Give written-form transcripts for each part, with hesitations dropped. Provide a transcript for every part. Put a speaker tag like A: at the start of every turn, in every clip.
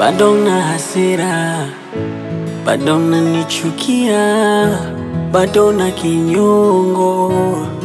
A: bado na hasira, bado unanichukia, bado na kinyongo.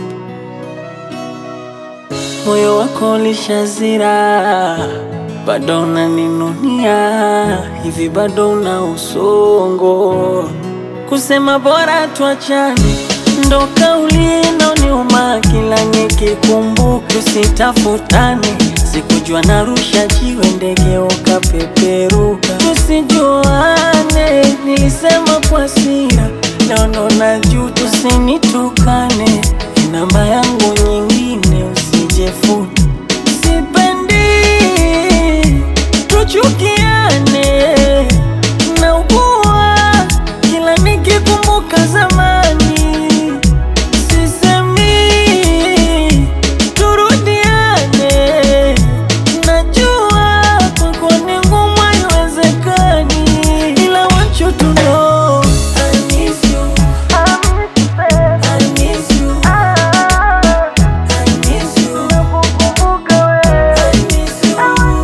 A: Moyo wako ulishazira, bado unaninunia, hivi bado una usongo. Kusema bora tuachane ndo kauli inaoniuma kila nikikumbuka. Tusitafutane, sikujua narusha jiwe ndege ukapeperuka. Tusijuane, nilisema kwa hasira, leo naona juu. Tusinitukane, namba yangu nyingine usijefuta. Sipendi tuchukiane, naugua kila nikikumbuka zamani. Sisemi turudiane, najua kwako ni ngumu haiwezekani, ila want you to know I miss you, I miss you, I miss you, nakukumbuka wewe, I miss you,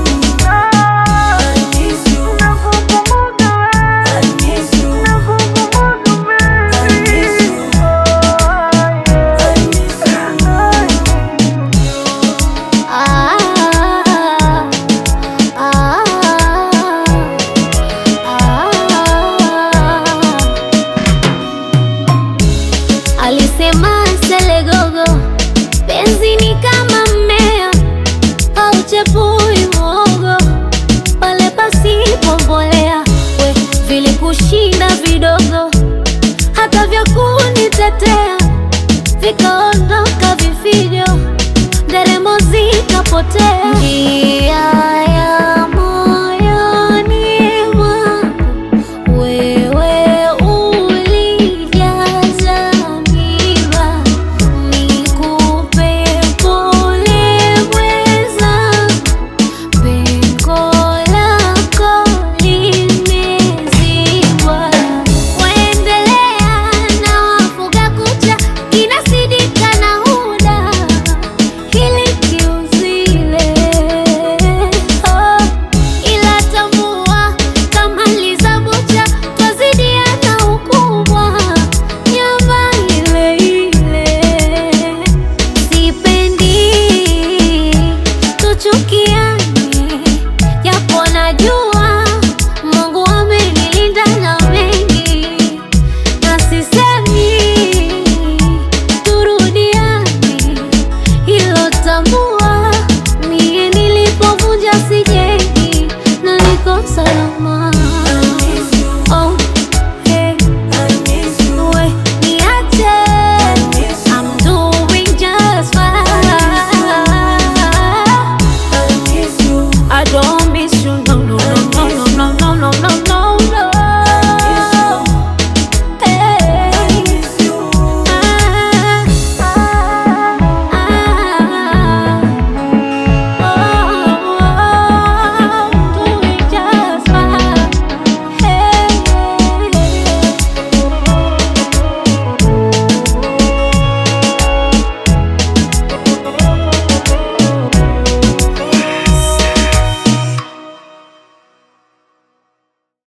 A: I miss you, nakukumbuka wewe, I miss you, nakukumbuka wewe, I miss you, I miss
B: Alisema selegogo, penzi ni kama mmea hauchepui muogo pale pasipo mbolea. We vilikushinda vidogo, hata vya kunitetea vikaondoka vifijo, nderemo zikapotea.